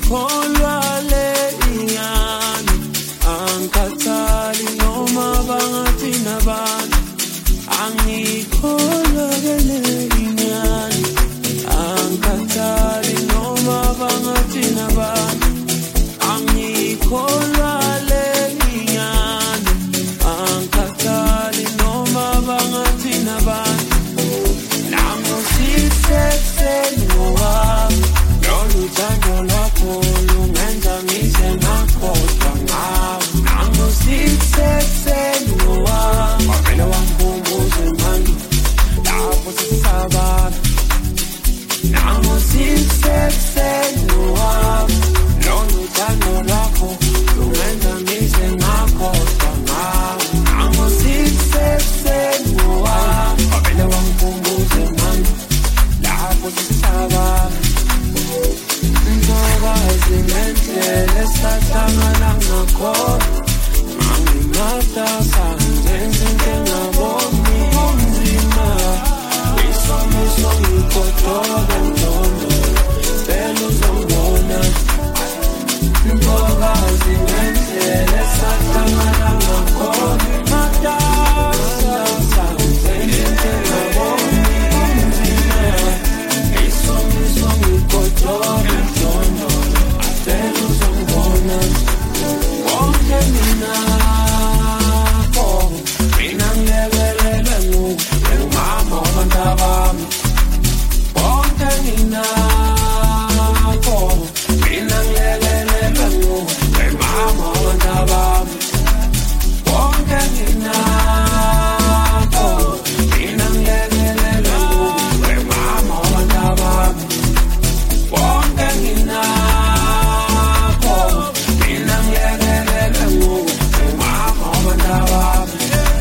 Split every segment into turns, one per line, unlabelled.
angikholwa le inyani angikhathali noma bangathi nabantu angikholwa le inyani angikhathali noma bangathi nabantu angikholwa le inyani angikhathali noma bangathi nabantu nangosiseseni ngokwami loluthando lwakho lungenza ngize ngakhohlwa ngawe nangosiseseni ngokwami wavele wangikhumbuza manje lapho sisabana nangosiseseni ngokwami loluthando lwakho lungenza ngize ngakhohlwa ngawe nangosiseseni ngokwami wavele wangikhumbuza manje lapho sisabana ntokazi ngendlela esahlangana ngakhona angimatasa ngenze ngengaboni kunzima isomiso ngikotobe mdondo vele uzongibona ntokazi ngendlela esahlangana ngakhona matasa ngenze ngengaboni kunzima isomiso ngikotobe mdondo vele uzongibona wonke mina ngiyebelele ngumama wabantabami wonke mina ngiyebelele ngumama wabantabami wonke mina ngiyebelele ngumama wabantabami wonke mina ngiyebelele ngumama wabantabami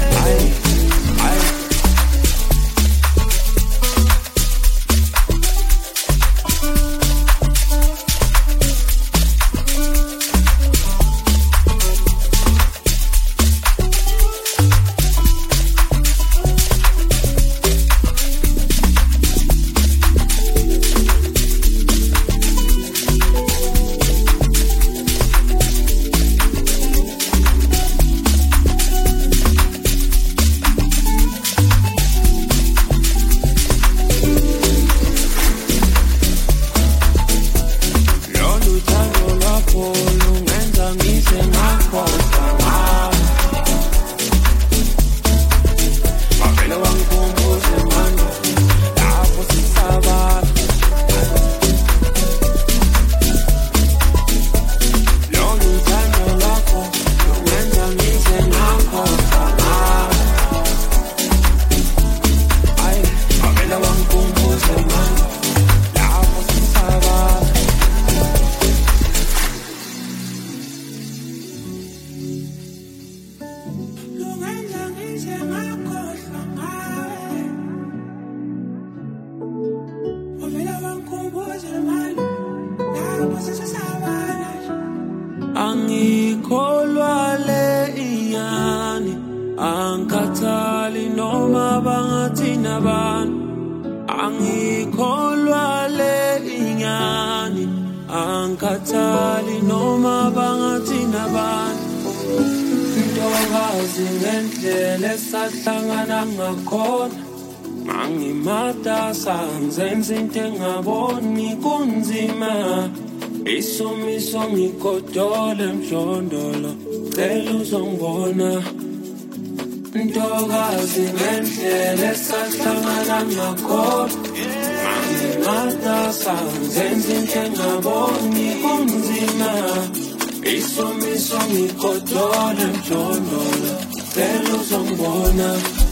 angikholwa le inyani angikhathali noma bangathi nabantu angikholwa le inyani angikhathali noma bangathi nabantu ntokazi ngendlela esahlangana ngakhona angimatasa ngenze into engaboni kunzima isomiso ngikotola emjondolo cela uzongibona ntokazi ngendlela esahlangana ngakhona angimatasa ngenze into engaboni kunzima isomiso ngikotola emjondolo cela uzongibona